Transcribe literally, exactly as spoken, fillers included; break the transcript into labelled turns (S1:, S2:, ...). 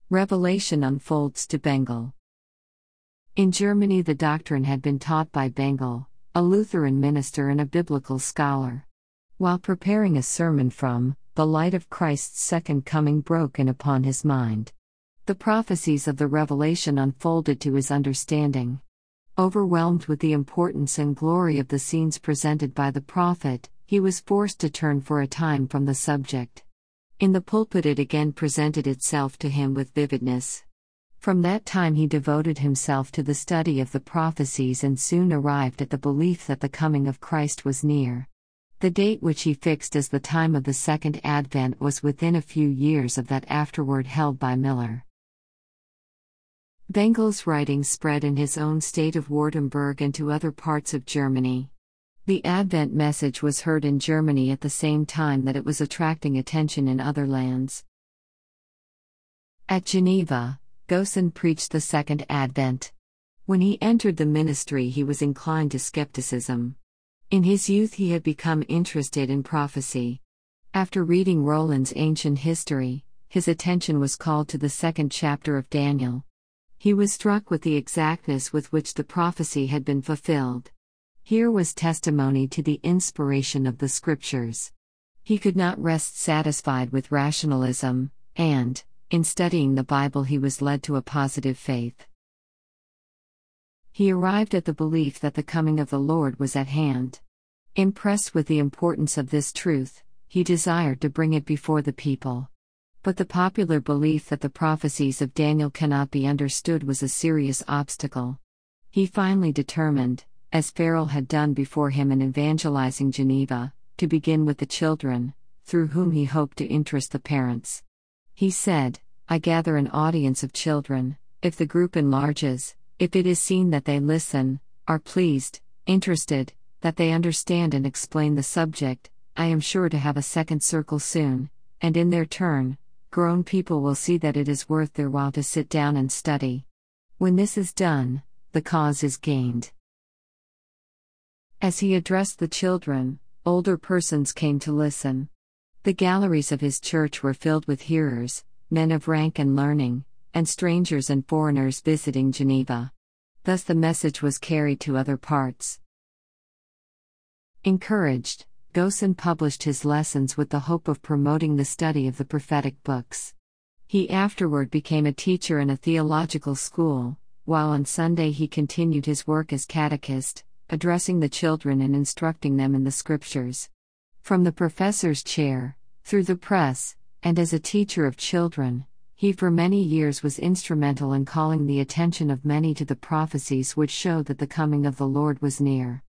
S1: Revelation unfolds to Bengel. In Germany, the doctrine had been taught by Bengel, a Lutheran minister and a biblical scholar. While preparing a sermon from The Light of Christ's Second Coming broke in upon his mind. The prophecies of the Revelation unfolded to his understanding. Overwhelmed with the importance and glory of the scenes presented by the prophet, he was forced to turn for a time from the subject. In the pulpit it again presented itself to him with vividness. From that time he devoted himself to the study of the prophecies and soon arrived at the belief that the coming of Christ was near. The date which he fixed as the time of the Second Advent was within a few years of that afterward held by Miller. Bengel's writings spread in his own state of Württemberg and to other parts of Germany. The Advent message was heard in Germany at the same time that it was attracting attention in other lands. At Geneva, Goossen preached the Second Advent. When he entered the ministry, he was inclined to skepticism. In his youth, he had become interested in prophecy. After reading Rolland's Ancient History, his attention was called to the second chapter of Daniel. He was struck with the exactness with which the prophecy had been fulfilled. Here was testimony to the inspiration of the Scriptures. He could not rest satisfied with rationalism, and, in studying the Bible, he was led to a positive faith. He arrived at the belief that the coming of the Lord was at hand. Impressed with the importance of this truth, he desired to bring it before the people. But the popular belief that the prophecies of Daniel cannot be understood was a serious obstacle. He finally determined, as Farel had done before him in evangelizing Geneva, to begin with the children, through whom he hoped to interest the parents. He said, "I gather an audience of children. If the group enlarges, if it is seen that they listen, are pleased, interested, that they understand and explain the subject, I am sure to have a second circle soon, and in their turn, grown people will see that it is worth their while to sit down and study. When this is done, the cause is gained." As he addressed the children, older persons came to listen. The galleries of his church were filled with hearers, men of rank and learning, and strangers and foreigners visiting Geneva. Thus the message was carried to other parts. Encouraged, Goossen published his lessons with the hope of promoting the study of the prophetic books. He afterward became a teacher in a theological school, while on Sunday he continued his work as catechist, addressing the children and instructing them in the Scriptures. From the professor's chair, through the press, and as a teacher of children, he for many years was instrumental in calling the attention of many to the prophecies which showed that the coming of the Lord was near.